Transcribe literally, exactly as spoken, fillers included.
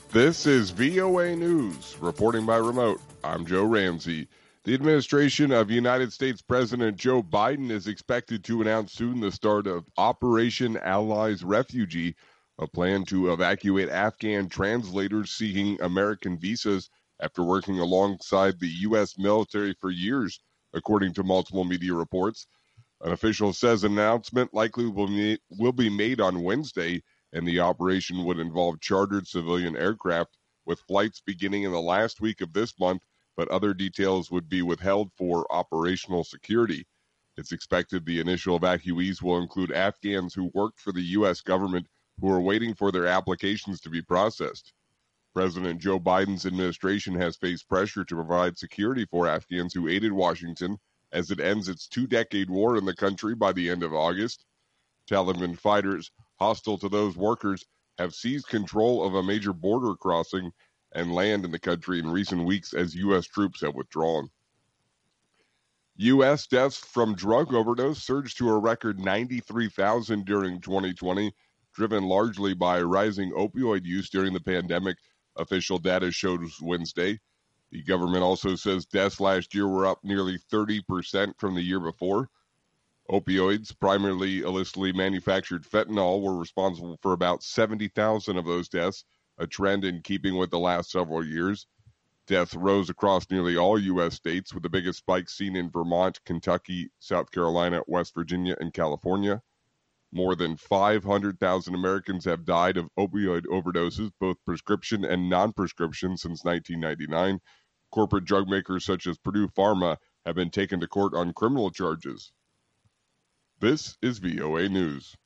This is V O A News, reporting by remote. I'm Joe Ramsey. The administration of United States President Joe Biden is expected to announce soon the start of Operation Allies Refugee, a plan to evacuate Afghan translators seeking American visas after working alongside the U S military for years, according to multiple media reports. An official says an announcement likely will, be, will be made on Wednesday, and the operation would involve chartered civilian aircraft, with flights beginning in the last week of this month, but other details would be withheld for operational security. It's expected the initial evacuees will include Afghans who worked for the U S government who are waiting for their applications to be processed. President Joe Biden's administration has faced pressure to provide security for Afghans who aided Washington as it ends its two-decade war in the country by the end of August. Taliban fighters hostile to those workers have seized control of a major border crossing and land in the country in recent weeks as U S troops have withdrawn. U S deaths from drug overdose surged to a record ninety-three thousand during twenty twenty, driven largely by rising opioid use during the pandemic, official data shows Wednesday. The government also says deaths last year were up nearly thirty percent from the year before. Opioids, primarily illicitly manufactured fentanyl, were responsible for about seventy thousand of those deaths, a trend in keeping with the last several years. Death rose across nearly all U S states, with the biggest spikes seen in Vermont, Kentucky, South Carolina, West Virginia, and California. More than five hundred thousand Americans have died of opioid overdoses, both prescription and non-prescription, since nineteen ninety-nine. Corporate drug makers such as Purdue Pharma have been taken to court on criminal charges. This is V O A News.